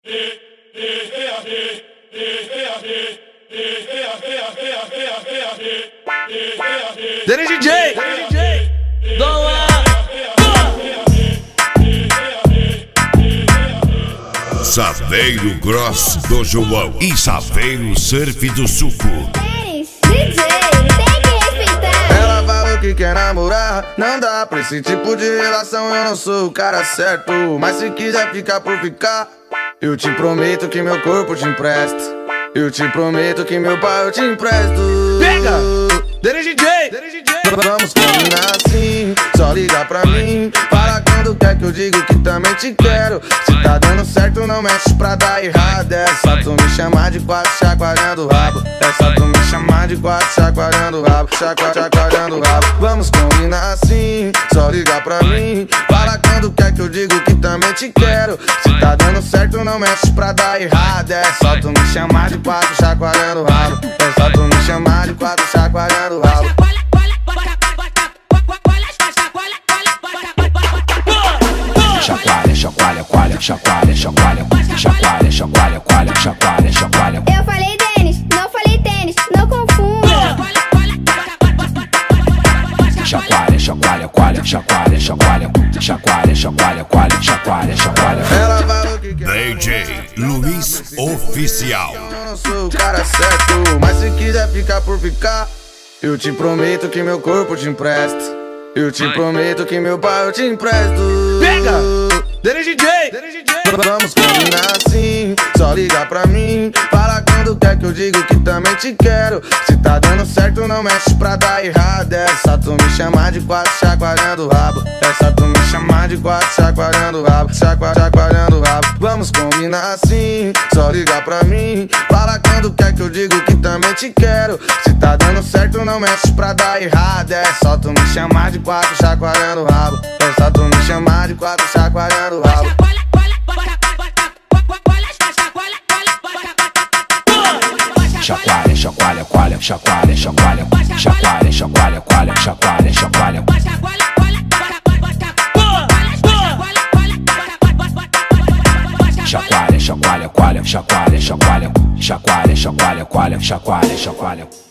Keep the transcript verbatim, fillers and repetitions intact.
Dene D J, Doa. Saveiro Gross do João e Saveiro Surf do Suco. Denis, D J, tem que respeitar. Ela falou que quer namorar, não dá pra esse tipo de relação. Eu não sou o cara certo, mas se quiser ficar por ficar, eu te prometo que meu corpo te empresto. Eu te prometo que meu pai eu te empresto. Pega! Dene D J, Dene D J. Vamos combinar assim, só liga pra mim. Fala quando quer que eu digo que também te quero. Se tá dando certo não mexe pra dar errado. É só tu me chamar de quatro chacoalhando o rabo. É só tu me chamar de quatro chacoalhando o rabo. Chacua, chacoalhando o rabo. Vamos combinar assim, só liga pra mim. Fala quando quer que eu digo que também te quero. Se tá dando certo não mexe pra dar errado. É só tu me chamar de quatro chacoalhando o rabo. É só tu me chamar de quatro chacoalhando o rabo. Chacoalha, chacoalha, coalha, chacoalha, chacoalha, chacoalha, chacoalha, coalha, chacoalha, chacoalha. Eu falei Denis, não falei tênis, não confunda. Chacoalha, chacoalha, coalha, chacoalha, chacoalha, chacoalha, chacoalha, coalha, chacoalha, chacoalha. Ela falou que quer D J Luiz Oficial. Eu não sou o cara certo, mas se quiser ficar por ficar, eu te prometo que meu corpo te empresto. Eu te prometo que meu pai eu te empresto. Pega! Dene D J, Dene D J. Vamos combinar assim, só liga pra mim. Fala quando quer que eu digo que também te quero. Se tá dando certo não mexe pra dar errado. É só tu me chamar de quatro chacoalhando o rabo. É só tu me chamar de quatro chacoalhando o rabo. Chacua, chacoalhando o rabo. Vamos combinar assim, só liga pra mim. Fala quando quer que eu digo que também te quero. Se tá dando certo não mexe pra dar errado. É só tu me chamar de quatro chacoalhando o rabo. É só tu me chamar de quatro chacoalhando o rabo. Chacoalha, chacoalha, coalha, chacoalha, chacoalha, chacoalha, chacoalha, coalha, chacoalha, chacoalha. Chacoalha, chacoalha, coalha, chacoalha, chacoalha, chacoalha, chacoalha, coalha, chacoalha, chacoalha.